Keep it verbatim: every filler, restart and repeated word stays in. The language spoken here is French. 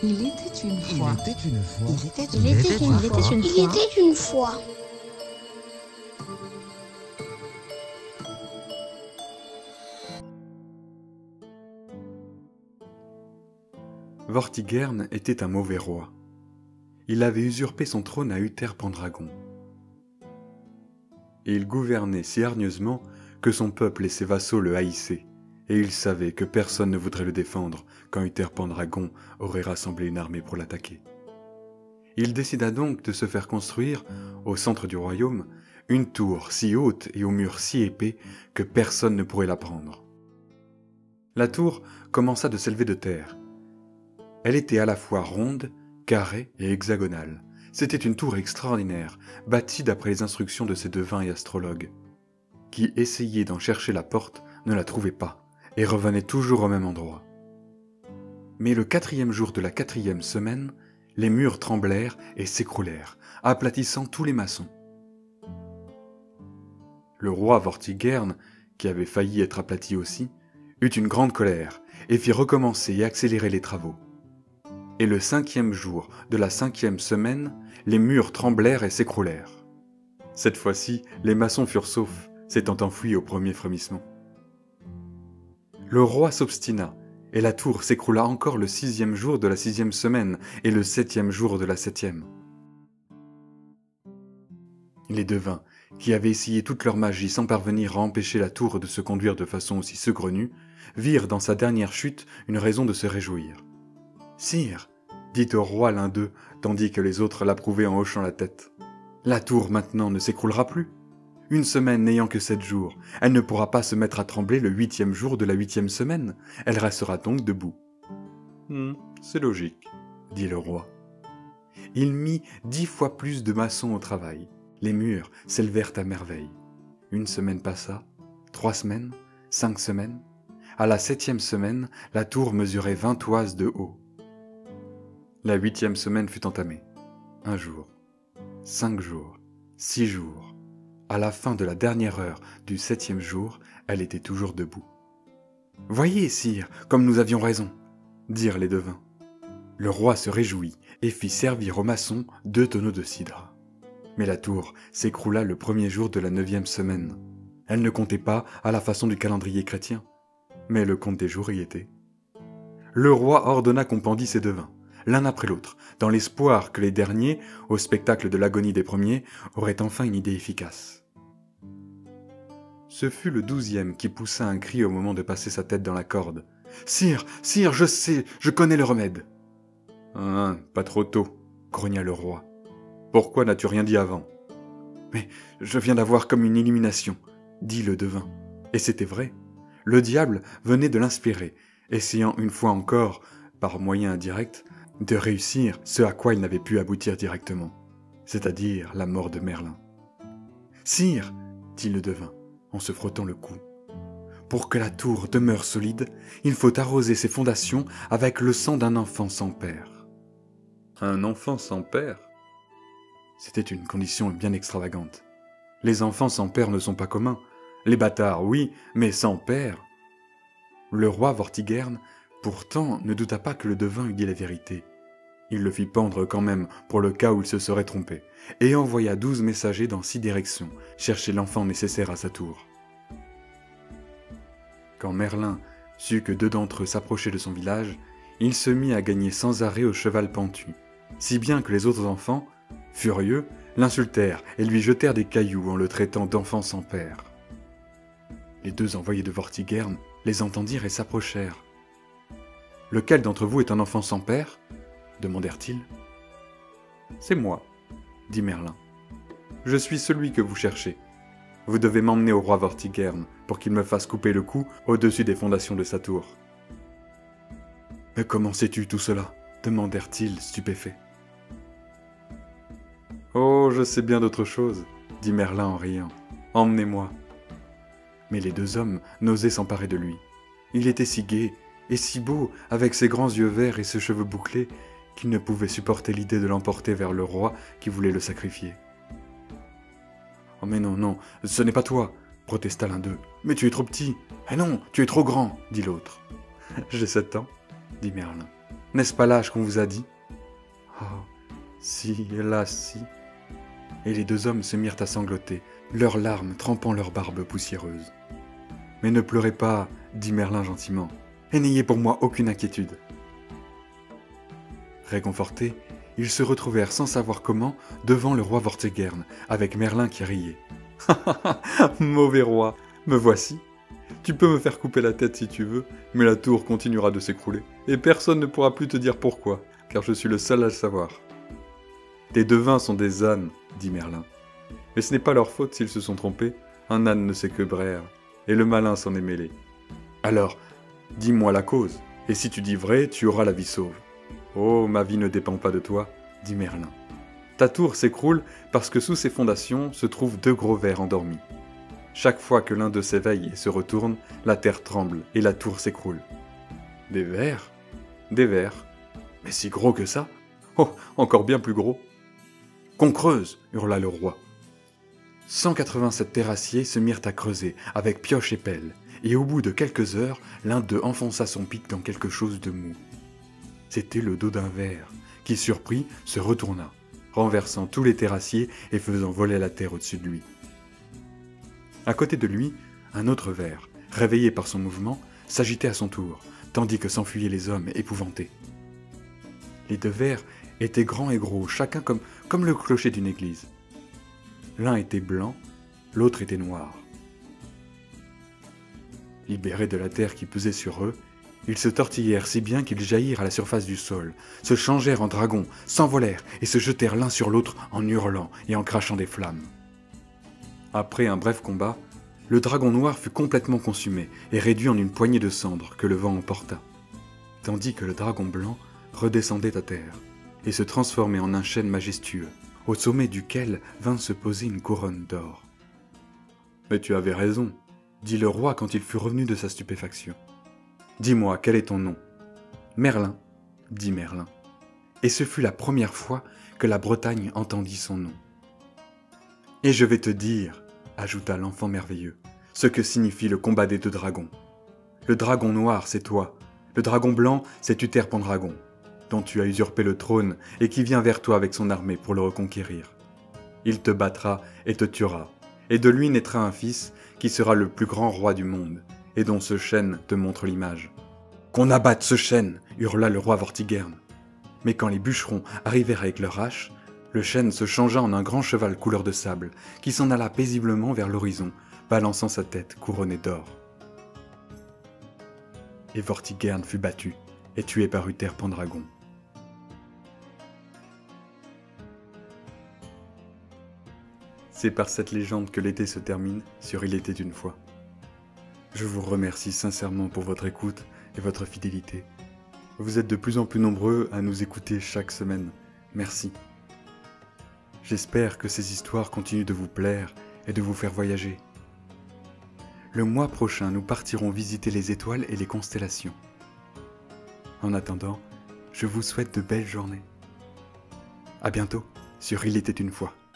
Il était une Il fois. était une fois. Il était Il une était fois. une fois. Il était une fois. Vortigern était un mauvais roi. Il avait usurpé son trône à Uther Pendragon. Et il gouvernait si hargneusement que son peuple et ses vassaux le haïssaient, et il savait que personne ne voudrait le défendre quand Uther Pendragon aurait rassemblé une armée pour l'attaquer. Il décida donc de se faire construire, au centre du royaume, une tour si haute et aux murs si épais que personne ne pourrait la prendre. La tour commença de s'élever de terre. Elle était à la fois ronde, carrée et hexagonale. C'était une tour extraordinaire, bâtie d'après les instructions de ces devins et astrologues. Qui essayaient d'en chercher la porte ne la trouvaient pas, et revenaient toujours au même endroit. Mais le quatrième jour de la quatrième semaine, les murs tremblèrent et s'écroulèrent, aplatissant tous les maçons. Le roi Vortigern, qui avait failli être aplati aussi, eut une grande colère et fit recommencer et accélérer les travaux. Et le cinquième jour de la cinquième semaine, les murs tremblèrent et s'écroulèrent. Cette fois-ci, les maçons furent saufs, s'étant enfuis au premier frémissement. Le roi s'obstina, et la tour s'écroula encore le sixième jour de la sixième semaine et le septième jour de la septième. Les devins, qui avaient essayé toute leur magie sans parvenir à empêcher la tour de se conduire de façon aussi saugrenue, virent dans sa dernière chute une raison de se réjouir. « Sire, dit au roi l'un d'eux, tandis que les autres l'approuvaient en hochant la tête, la tour maintenant ne s'écroulera plus. Une semaine n'ayant que sept jours, elle ne pourra pas se mettre à trembler le huitième jour de la huitième semaine, elle restera donc debout. Hmm, c'est logique, dit le roi. Il mit dix fois plus de maçons au travail. Les murs s'élevèrent à merveille. Une semaine passa, trois semaines, cinq semaines. À la septième semaine, la tour mesurait vingt toises de haut. La huitième semaine fut entamée. Un jour, cinq jours, six jours. À la fin de la dernière heure du septième jour, elle était toujours debout. « Voyez, sire, comme nous avions raison !» dirent les devins. Le roi se réjouit et fit servir aux maçons deux tonneaux de cidre. Mais la tour s'écroula le premier jour de la neuvième semaine. Elle ne comptait pas à la façon du calendrier chrétien, mais le compte des jours y était. Le roi ordonna qu'on pendît ces devins, l'un après l'autre, dans l'espoir que les derniers, au spectacle de l'agonie des premiers, auraient enfin une idée efficace. Ce fut le douzième qui poussa un cri au moment de passer sa tête dans la corde. « Sire, sire, je sais, je connais le remède !»« Hein, pas trop tôt, » grogna le roi. « Pourquoi n'as-tu rien dit avant ?»« Mais je viens d'avoir comme une illumination, » dit le devin. Et c'était vrai. Le diable venait de l'inspirer, essayant une fois encore, par moyen indirect, de réussir ce à quoi il n'avait pu aboutir directement, c'est-à-dire la mort de Merlin. « Sire, dit le devin, en se frottant le cou, pour que la tour demeure solide, il faut arroser ses fondations avec le sang d'un enfant sans père. » Un enfant sans père ? C'était une condition bien extravagante. Les enfants sans père ne sont pas communs. Les bâtards, oui, mais sans père. Le roi Vortigern, pourtant, ne douta pas que le devin eût dit la vérité. Il le fit pendre quand même, pour le cas où il se serait trompé, et envoya douze messagers dans six directions, chercher l'enfant nécessaire à sa tour. Quand Merlin sut que deux d'entre eux s'approchaient de son village, il se mit à gagner sans arrêt au cheval pentu, si bien que les autres enfants, furieux, l'insultèrent et lui jetèrent des cailloux en le traitant d'enfant sans père. Les deux envoyés de Vortigern les entendirent et s'approchèrent. « Lequel d'entre vous est un enfant sans père ?» demandèrent-ils. « C'est moi, » dit Merlin. « Je suis celui que vous cherchez. Vous devez m'emmener au roi Vortigern pour qu'il me fasse couper le cou au-dessus des fondations de sa tour. »« Mais comment sais-tu tout cela ?» demandèrent-ils stupéfaits. « Oh, je sais bien d'autre chose, » dit Merlin en riant. « Emmenez-moi. » Mais les deux hommes n'osaient s'emparer de lui. Il était si gai et si beau, avec ses grands yeux verts et ses cheveux bouclés, qu'ils ne pouvaient supporter l'idée de l'emporter vers le roi qui voulait le sacrifier. « Oh mais non, non, ce n'est pas toi !» protesta l'un d'eux. « Mais tu es trop petit !»« Eh non, tu es trop grand !» dit l'autre. « J'ai sept ans, dit Merlin. N'est-ce pas l'âge qu'on vous a dit? Oh, si, hélas, si. Et les deux hommes se mirent à sangloter, leurs larmes trempant leurs barbes poussiéreuses. Mais ne pleurez pas, dit Merlin gentiment, et n'ayez pour moi aucune inquiétude. Réconfortés, ils se retrouvèrent sans savoir comment devant le roi Vortigern, avec Merlin qui riait. « Ha ha ha, mauvais roi, me voici. Tu peux me faire couper la tête si tu veux, mais la tour continuera de s'écrouler, et personne ne pourra plus te dire pourquoi, car je suis le seul à le savoir. »« Tes devins sont des ânes, dit Merlin. Mais ce n'est pas leur faute s'ils se sont trompés, un âne ne sait que braire, et le malin s'en est mêlé. Alors, dis-moi la cause, et si tu dis vrai, tu auras la vie sauve. » « Oh, ma vie ne dépend pas de toi, dit Merlin. Ta tour s'écroule parce que sous ses fondations se trouvent deux gros vers endormis. Chaque fois que l'un d'eux s'éveille et se retourne, la terre tremble et la tour s'écroule. »« Des vers ? Des vers. Mais si gros que ça ? Oh, encore bien plus gros. »« Qu'on creuse !» hurla le roi. cent quatre-vingt-sept terrassiers se mirent à creuser avec pioche et pelle, et au bout de quelques heures, l'un d'eux enfonça son pic dans quelque chose de mou. C'était le dos d'un ver, qui, surpris, se retourna, renversant tous les terrassiers et faisant voler la terre au-dessus de lui. À côté de lui, un autre ver, réveillé par son mouvement, s'agitait à son tour, tandis que s'enfuyaient les hommes épouvantés. Les deux vers étaient grands et gros, chacun comme, comme le clocher d'une église. L'un était blanc, l'autre était noir. Libérés de la terre qui pesait sur eux, ils se tortillèrent si bien qu'ils jaillirent à la surface du sol, se changèrent en dragons, s'envolèrent et se jetèrent l'un sur l'autre en hurlant et en crachant des flammes. Après un bref combat, le dragon noir fut complètement consumé et réduit en une poignée de cendres que le vent emporta, tandis que le dragon blanc redescendait à terre et se transformait en un chêne majestueux, au sommet duquel vint se poser une couronne d'or. « Mais tu avais raison, » dit le roi quand il fut revenu de sa stupéfaction. « Dis-moi, quel est ton nom ?»« Merlin, » dit Merlin. Et ce fut la première fois que la Bretagne entendit son nom. « Et je vais te dire, » ajouta l'enfant merveilleux, « ce que signifie le combat des deux dragons. Le dragon noir, c'est toi. Le dragon blanc, c'est Uther Pendragon, dont tu as usurpé le trône et qui vient vers toi avec son armée pour le reconquérir. Il te battra et te tuera, et de lui naîtra un fils qui sera le plus grand roi du monde, et dont ce chêne te montre l'image. »« Qu'on abatte ce chêne !» hurla le roi Vortigern. Mais quand les bûcherons arrivèrent avec leur hache, le chêne se changea en un grand cheval couleur de sable, qui s'en alla paisiblement vers l'horizon, balançant sa tête couronnée d'or. Et Vortigern fut battu et tué par Uther Pendragon. C'est par cette légende que l'été se termine sur Il était une fois. Je vous remercie sincèrement pour votre écoute et votre fidélité. Vous êtes de plus en plus nombreux à nous écouter chaque semaine. Merci. J'espère que ces histoires continuent de vous plaire et de vous faire voyager. Le mois prochain, nous partirons visiter les étoiles et les constellations. En attendant, je vous souhaite de belles journées. À bientôt sur Il était une fois.